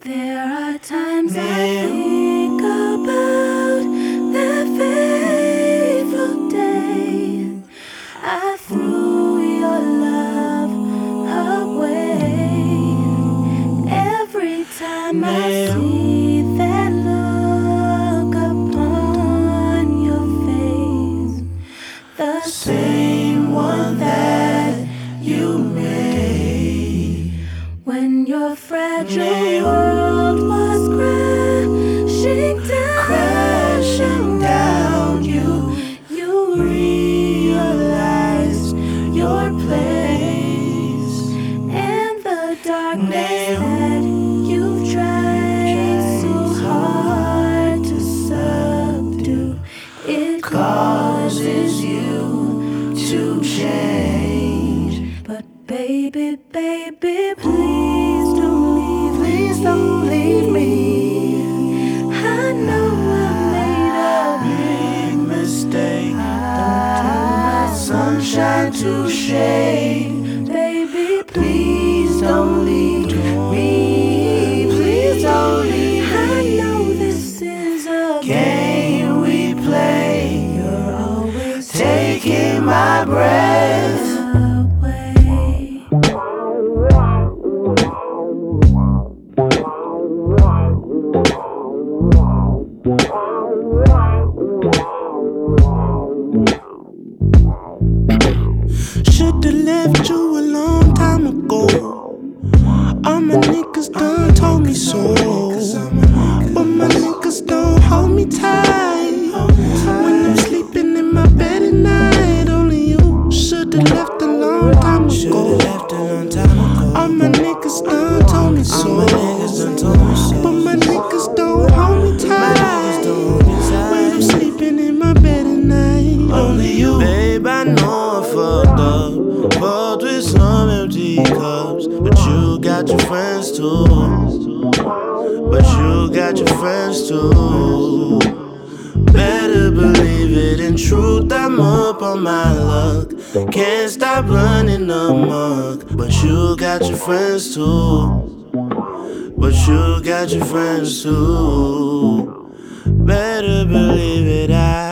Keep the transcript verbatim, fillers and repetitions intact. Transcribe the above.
There are times I think about that fateful day I threw your love away. Every time I see that look upon your face, the same one that you made when your fragile world was crashing down, crashing down. You, you realized your place, and the darkness that you've tried so hard to subdue, it causes you to change. But baby, baby, please don't leave, please don't leave me. I know I made a big mistake. Don't turn my sunshine to shade. Baby, please don't leave me. Please don't leave me. I know this is a game we play. You're always taking my breath away. Should've left you a long time ago. All my niggas done told me so, but my niggas don't hold me tight. When I'm sleeping in my bed at night, only you should've left a long time ago. All my niggas done told me so, but my niggas don't hold me tight. When I'm sleeping in my bed at night, only you. Babe, I know I fucked up, fucked with some empty cups, but you got your friends too. But you got your friends too. Better believe it, in truth I'm up on my luck. Can't stop running amok, but you got your friends too. But you got your friends too. Better believe it, I